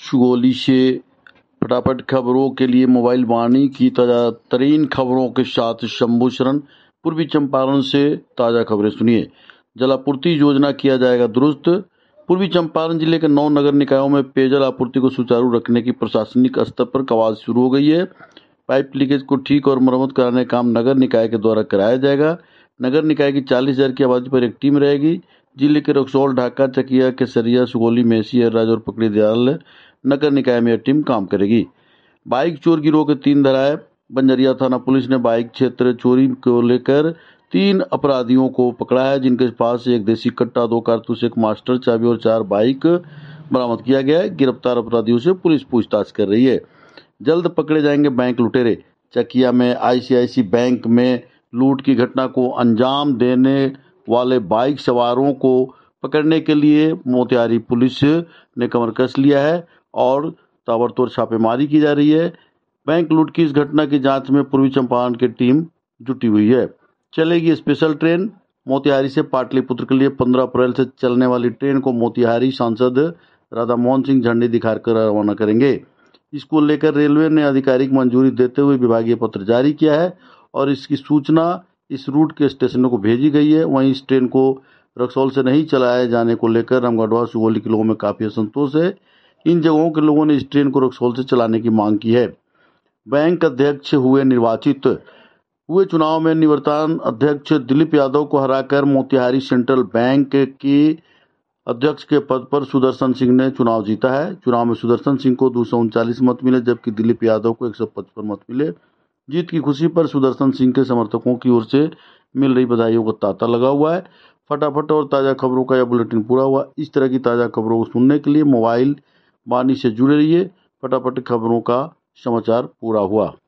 सुगौली से फटाफट खबरों के लिए मोबाइल वाणी की ताजा तरीन खबरों के साथ शंभू शरण। पूर्वी चंपारण से ताजा खबरें सुनिए। जलापूर्ति योजना किया जाएगा दुरुस्त। पूर्वी चंपारण जिले के 9 नगर निकायों में पेयजल आपूर्ति को सुचारू रखने की प्रशासनिक स्तर पर कवायद शुरू हो गई है। पाइप लीकेज को ठीक और मरम्मत कराने का काम नगर निकाय के द्वारा कराया जाएगा। नगर निकाय की 40,000 की आबादी पर एक टीम रहेगी। जिले के रक्सौल, ढाका, चकिया, केसरिया, सुगौली, मेसी, हरराज और पकड़ी दयाल नगर निकाय में यह टीम काम करेगी। बाइक चोर गिरोह के 3 धराए। बंजरिया थाना पुलिस ने बाइक क्षेत्र चोरी को लेकर 3 अपराधियों को पकड़ा है, जिनके पास एक देसी कट्टा, 2 कारतूस, एक मास्टर चाबी और 4 बाइक बरामद किया गया है। गिरफ्तार अपराधियों से पुलिस पूछताछ कर रही है। जल्द पकड़े जाएंगे बैंक लुटेरे। चकिया में आईसीआईसी बैंक में लूट की घटना को अंजाम देने वाले बाइक सवारों को पकड़ने के लिए मोतिहारी पुलिस ने कमर कस लिया है और ताबड़तोड़ छापेमारी की जा रही है। बैंक लूट की इस घटना की जांच में पूर्वी चंपारण की टीम जुटी हुई है। चलेगी स्पेशल ट्रेन। मोतिहारी से पाटलिपुत्र के लिए 15 अप्रैल से चलने वाली ट्रेन को मोतिहारी सांसद राधा मोहन सिंह झंडी दिखाकर रवाना करेंगे। इसको लेकर रेलवे ने आधिकारिक मंजूरी देते हुए विभागीय पत्र जारी किया है और इसकी सूचना इस रूट के स्टेशनों को भेजी गई है। वहीं इस ट्रेन को रक्सौल से नहीं चलाए जाने को लेकर रामगढ़वा, सुगौली के लोगों में काफी असंतोष है। इन जगहों के लोगों ने इस ट्रेन को रक्सौल से चलाने की मांग की है। बैंक अध्यक्ष हुए निर्वाचित। हुए चुनाव में निवर्तमान अध्यक्ष दिलीप यादव को हराकर मोतिहारी सेंट्रल बैंक के अध्यक्ष के पद पर सुदर्शन सिंह ने चुनाव जीता है। चुनाव में सुदर्शन सिंह को 239 मत मिले, जबकि दिलीप यादव को 155 मत मिले। जीत की खुशी पर सुदर्शन सिंह के समर्थकों की ओर से मिल रही बधाइयों का तांता लगा हुआ है। फटाफट और ताजा खबरों का यह बुलेटिन पूरा हुआ। इस तरह की ताजा खबरों को सुनने के लिए मोबाइल वाणी से जुड़े रहिए। फटाफट खबरों का समाचार पूरा हुआ।